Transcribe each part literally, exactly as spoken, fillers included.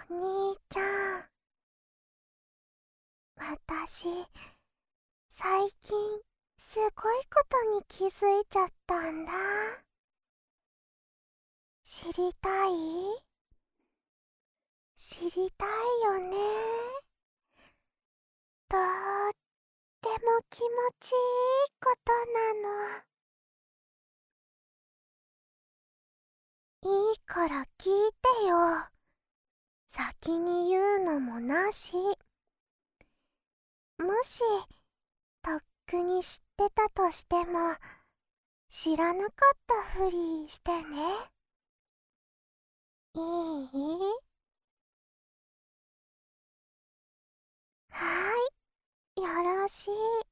兄ちゃん、私、最近、すごいことに気づいちゃったんだ。知りたい？知りたいよね。とっても気持ちいいことなの。いいから聞いてよ。先に言うのもなし。もし、とっくに知ってたとしても、知らなかったふりしてね。いい？はーい、よろしい。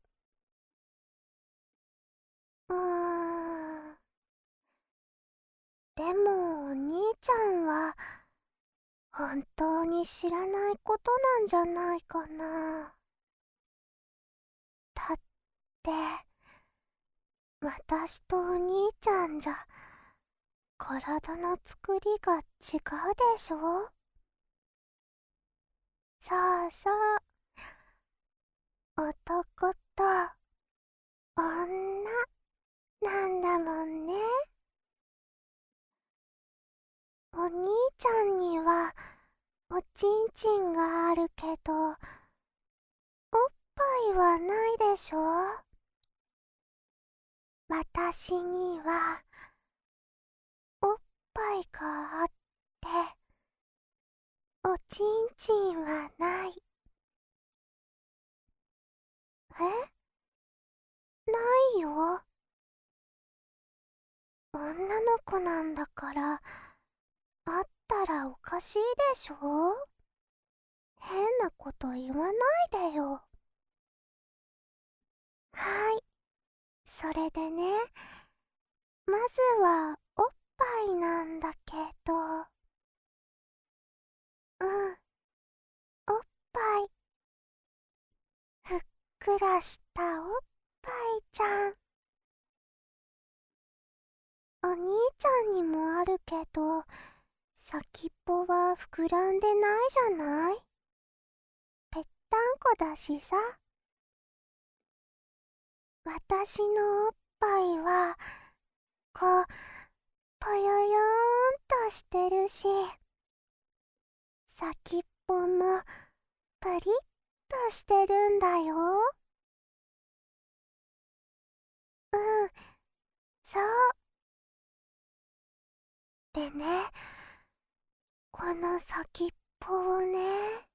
うーん。でも、お兄ちゃんは、本当に知らないことなんじゃないかな。だって、私とお兄ちゃんじゃ、体の作りが違うでしょ？そうそう、男と女なんだもんね。お兄ちゃんにはおちんちんがあるけど、おっぱいはないでしょ？私にはおっぱいがあって、おちんちんはない。え？ないよ。女の子なんだから、あったらおかしいでしょ？変なこと言わないでよ。はい、それでね、まずはおっぱいなんだけど、うん、おっぱい。ふっくらしたおっぱいちゃん。お兄ちゃんにもあるけど、先っぽは膨らんでないじゃない？ぺったんこだしさ。私のおっぱいは、こう、ぽよよーんとしてるし、先っぽもプリッとしてるんだよ。うん、そう。でね、この先っぽをね、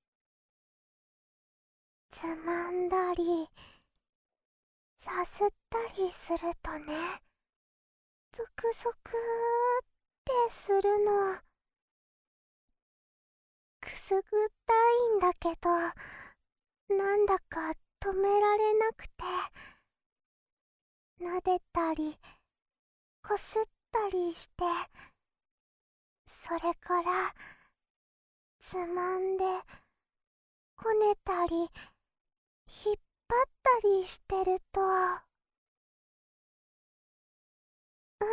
つまんだり、さすったりするとね、ゾクゾクってするの。くすぐったいんだけど、なんだか止められなくて、撫でたり、こすったりして、それから、つまんで、こねたり、引っ張ったりしてると、うん、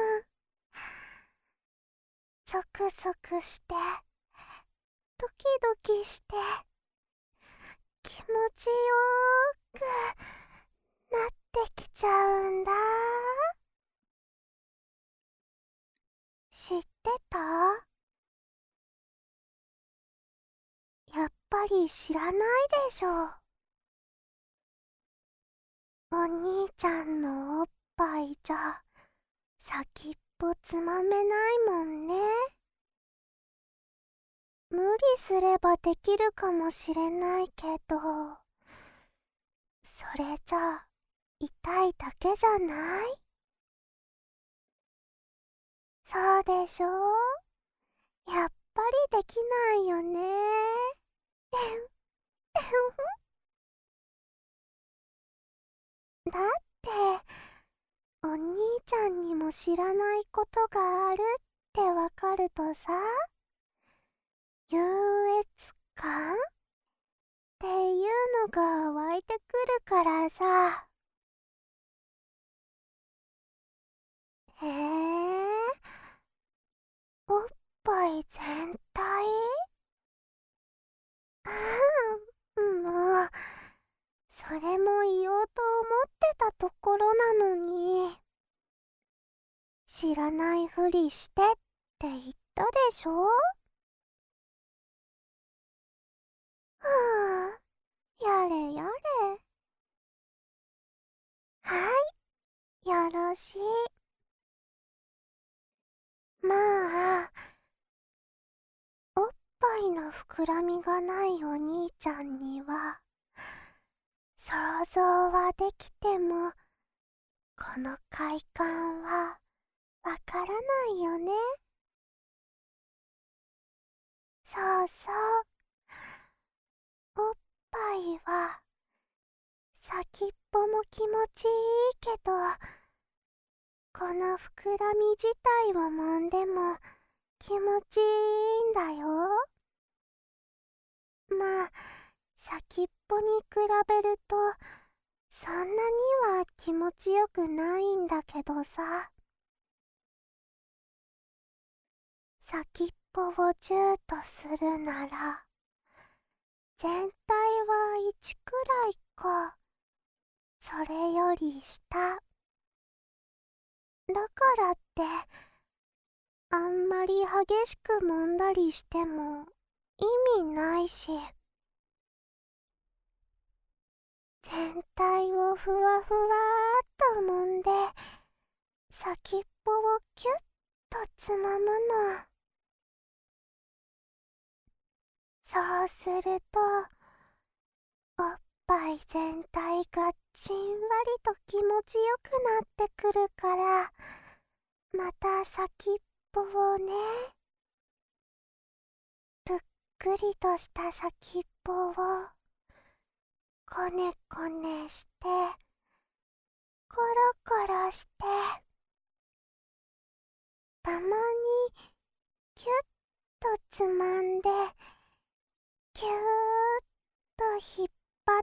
ゾクゾクして、ドキドキして、気持ちよーくなってきちゃうんだ。知ってた？やっぱり知らないでしょ。お兄ちゃんのおっぱいじゃ先っぽつまめないもんね。無理すればできるかもしれないけど、それじゃ痛いだけじゃない？そうでしょ？やっぱりできないよね。だって、お兄ちゃんにも知らないことがあるってわかるとさ、優越感っていうのが湧いてくるからさ。へえ、おっぱい全体？ 知らないふりしてって言ったでしょ。はあ、やれやれ。はい、よろしい。まあ、おっぱいの膨らみがないお兄ちゃんには想像はできても、この快感はわからないよね。そうそう、おっぱいは先っぽも気持ちいいけど、この膨らみ自体を揉んでも気持ちいいんだよ。まあ、先っぽに比べるとそんなには気持ちよくないんだけどさ。先っぽをジューとするなら全体はいちくらいか、それより下。だからってあんまり激しく揉んだりしても意味ないし、全体をふわふわーっと揉んで先っぽをキュッとつまむの。そうするとおっぱい全体がじんわりと気持ちよくなってくるから、また先っぽをね、ぷっくりとした先っぽをこねこねして、コロコロして、たまにキュッとつまんでキューッと引っ張って、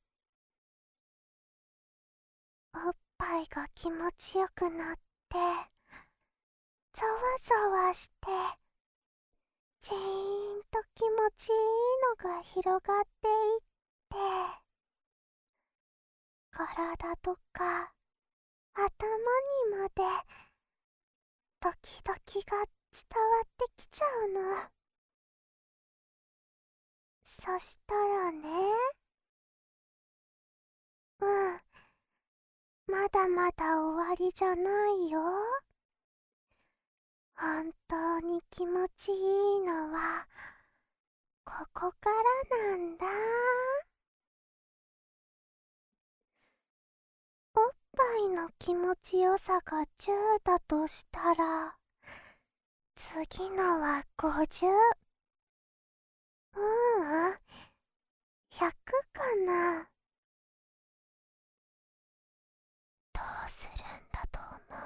おっぱいが気持ちよくなって、ざわざわしてじーんと気持ちいいのが広がっていって、体とか頭にまでドキドキが伝わってきちゃうの。そしたらね、うん、まだまだ終わりじゃないよ。本当に気持ちいいのはここからなんだ。おっぱいの気持ちよさがじゅうだとしたら、次のはごじゅう。ううん、ひゃくかな。どうするんだと思う？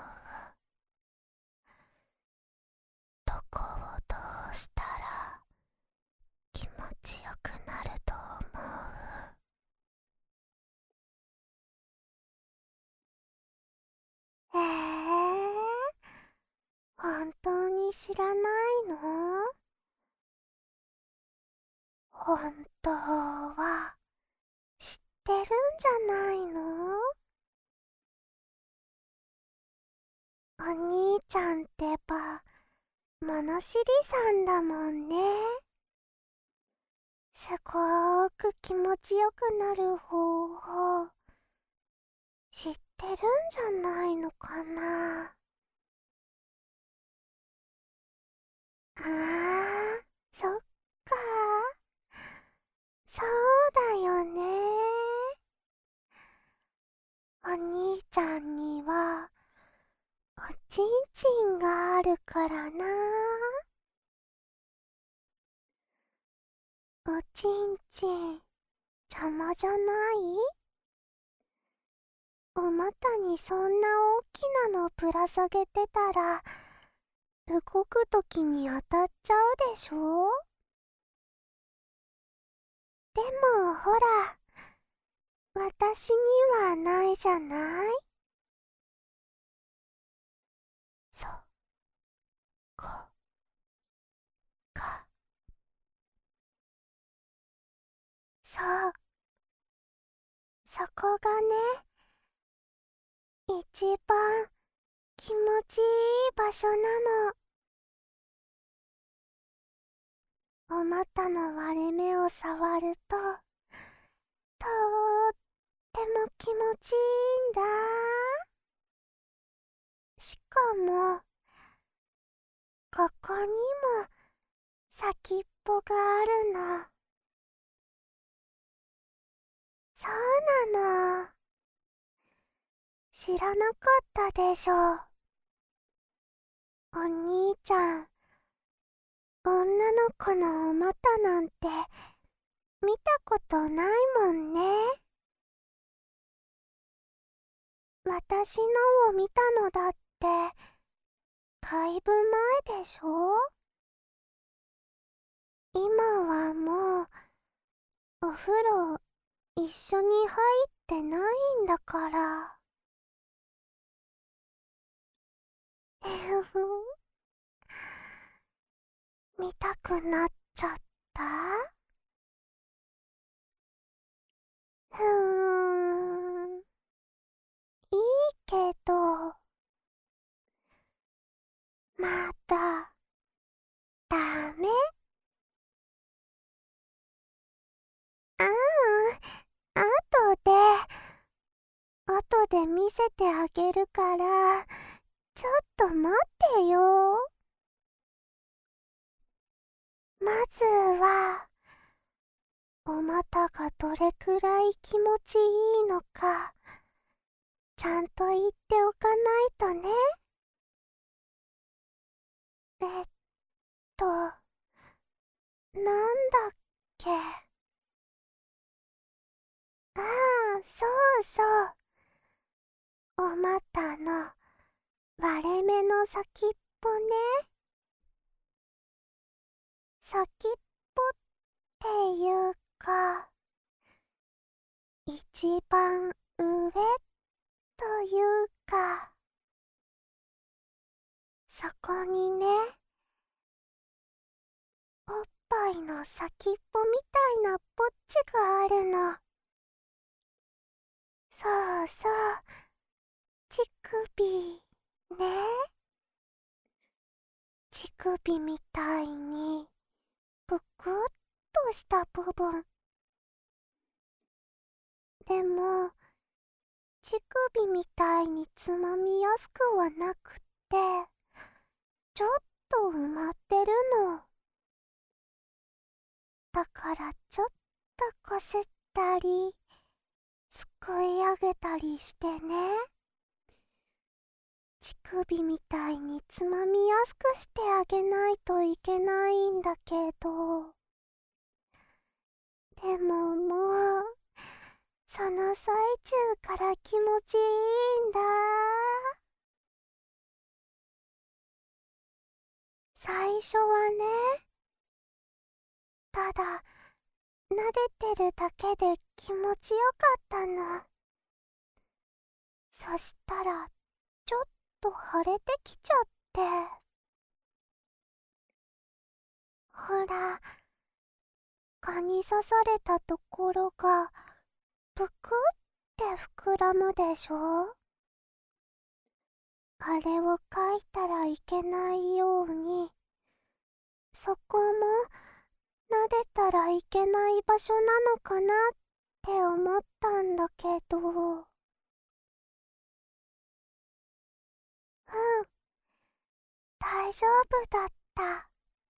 どこをどうしたら気持ちよくなると思う？えー、本当に知らないの？本当は知ってるんじゃないの？お兄ちゃんってば物知りさんだもんね。すごーく気持ちよくなる方法知ってるんじゃないのかな。あー、そっか。そうだよね。お兄ちゃんにはおちんちんがあるからな。おちんちん邪魔じゃない？お股にそんな大きなのぶら下げてたら動くときに当たっちゃうでしょ。でもほら、私にはないじゃない。そこか。そう、そこがね、一番気持ちいい場所なの。お股の割れ目を触ると、とーっても気持ちいいんだ。しかも、ここにも先っぽがあるの。そうなの。知らなかったでしょ。お兄ちゃん、女の子のお股なんて見たことないもんね。私のを見たのだってだいぶ前でしょ。今はもうお風呂一緒に入ってないんだから。えふ見たくなっちゃった。ふーん、いいけど、まだダメ。ああ、後で、後で見せてあげるから、ちょっと待ってよ。まずは、お股がどれくらい気持ちいいのか、ちゃんと言っておかないとね。えっと、なんだっけ。ああ、そうそう。お股の割れ目の先っぽね。先っぽっていうか、一番上というか、そこにね、おっぱいの先っぽみたいなポッチがあるの。そうそう、乳首ね。乳首みたいにぷくっとした部分。でも乳首みたいにつまみやすくはなくって、ちょっと埋まってるの。だからちょっとこすったりすくい上げたりしてね、乳首みたいにつまみやすくしてあげないといけないんだけど、でももうその最中から気持ちいいんだ。最初はね、ただ撫でてるだけで気持ちよかったの。そしたらちょっと腫れてきちゃって、ほら、蚊に刺されたところがぷくって膨らむでしょ。あれを描いたらいけないように、そこも撫でたらいけない場所なのかなって思ったんだけど、うん、大丈夫だった。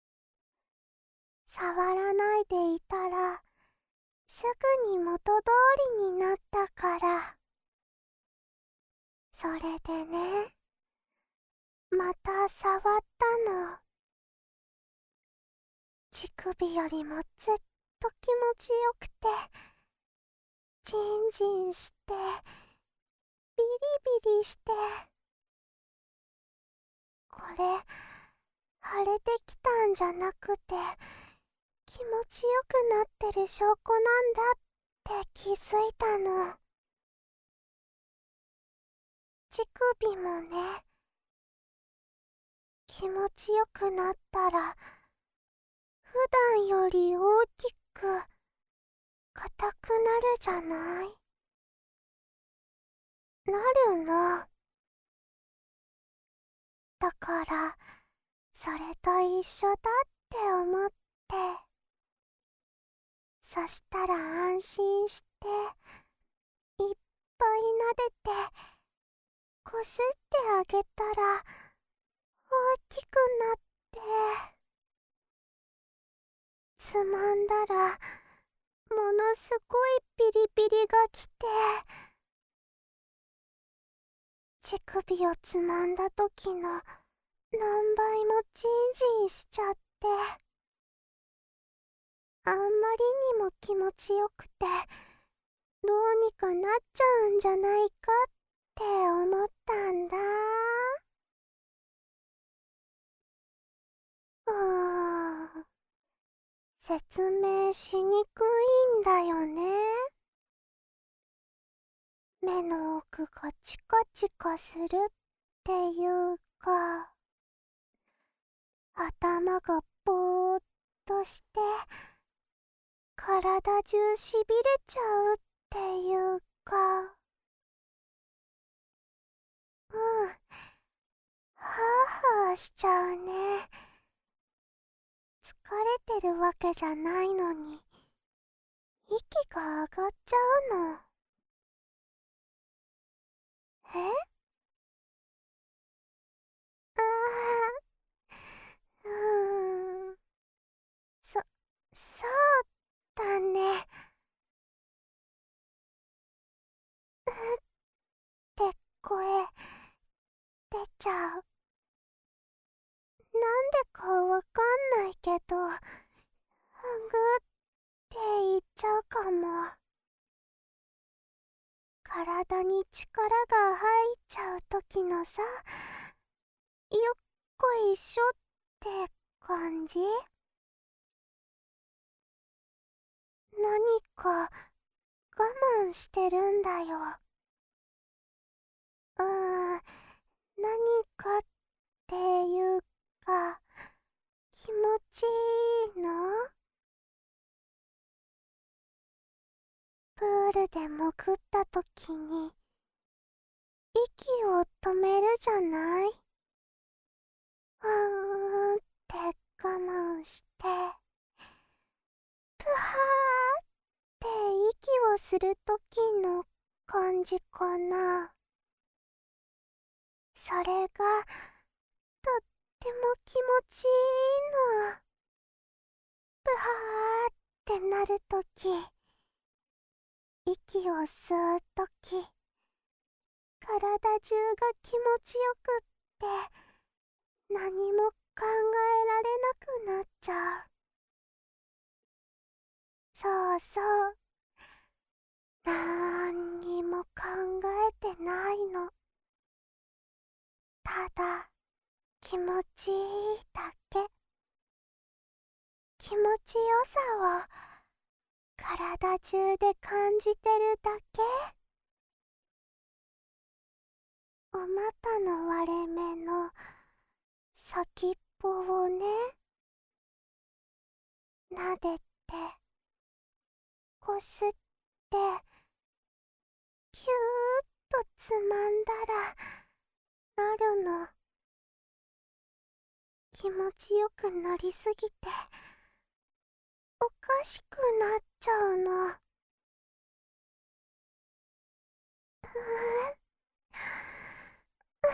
触らないでいたらすぐに元通りになったから。それでね、また触ったの。乳首よりもずっと気持ちよくて、ジンジンして、ビリビリして。これ、腫れてきたんじゃなくて、気持ちよくなってる証拠なんだって気づいたの。乳首もね、気持ちよくなったら、普段より大きく、硬くなるじゃない。なるの。 だからそれと一緒だって思って、そしたら安心していっぱい撫でてこすってあげたら大きくなって、つまんだらものすごいピリピリがきて、乳首をつまんだ時の何倍もジンジンしちゃって、あんまりにも気持ちよくてどうにかなっちゃうんじゃないかって思ったんだ。うーん、説明しにくいんだよね。目の奥がチカチカするっていうか、頭がぼーっとして体中しびれちゃうっていうか、うん、はぁはぁしちゃうね。疲れてるわけじゃないのに息が上がっちゃうの。えあーうーんそそうだね。うって声出ちゃう。なんでかわかんないけど、ふぐって言っちゃうかも。体に力が入っちゃう時のさ、よっこいしょって感じ。何か我慢してるんだよ。うーん、何かっていうか、気持ちいいの？プールで潜った時に息を止めるじゃない？うーんって我慢して、プハーって息をする時の感じかな。それがとっても気持ちいいの。プハーってなるとき、息を吸うとき、体中が気持ちよくって何も考えられなくなっちゃう。そうそう、なんにも考えてないの。ただ気持ちいいだけ。気持ちよさを体中で感じてるだけ。お股の割れ目の先っぽをね、撫でてこすってキューッとつまんだらなるの。気持ちよくなりすぎておかしくなっちゃうの。うーう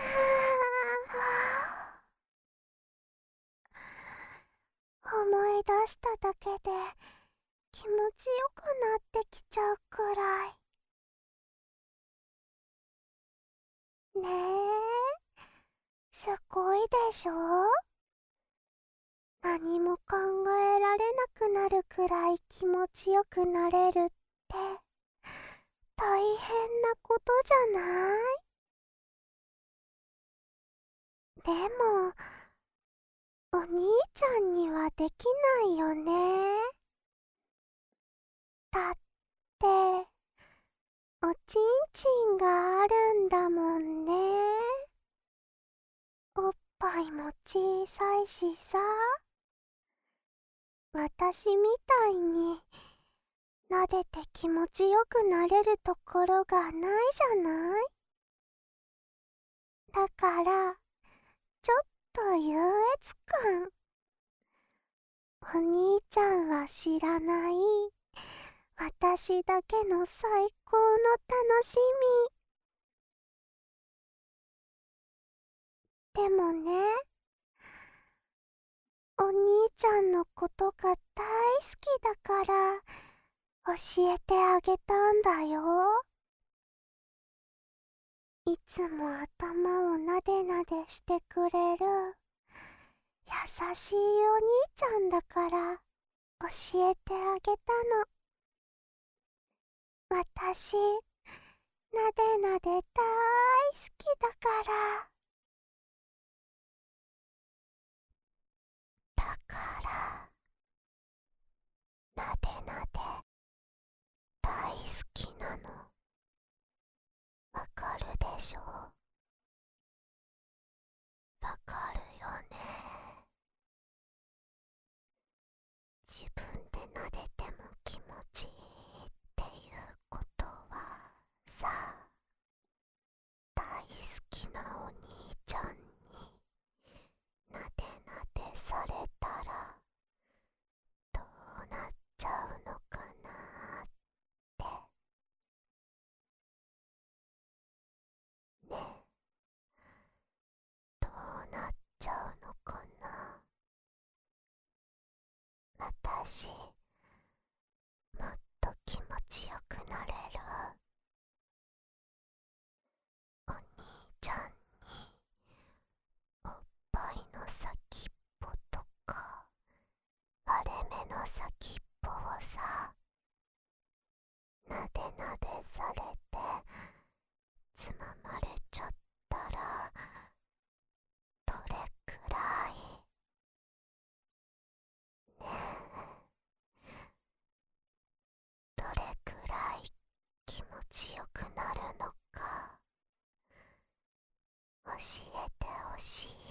ー思い出しただけで気持ちよくなってきちゃうくらいねえ、すごいでしょ？何も考えられなくなるくらい気持ちよくなれるって大変なことじゃない？でもお兄ちゃんにはできないよね。だっておちんちんがあるんだもんね。おっぱいも小さいしさ、私みたいに撫でて気持ちよくなれるところがないじゃない？だからちょっと優越感。お兄ちゃんは知らない、私だけの最高の楽しみ。でもね、お兄ちゃんのことが大好きだから教えてあげたんだよ。いつも頭をなでなでしてくれる優しいお兄ちゃんだから教えてあげたの。私、なでなで大好きだから。だから、なでなで大好きなの。わかるでしょ？わかるよね。自分でなでても気持ちいいっていうことはさ、大好きなお兄ちゃんになでなでされたらどうなっちゃうのかなって。ね、どうなっちゃうのかな。私、もっと気持ちよくなれる。お兄ちゃんにおっぱいの先っぽとか割れ目の先っぽをさ、なでなでされてつままれちゃったらどれくらい、ねえ、どれくらい気持ちよくなるのか教えてほしい。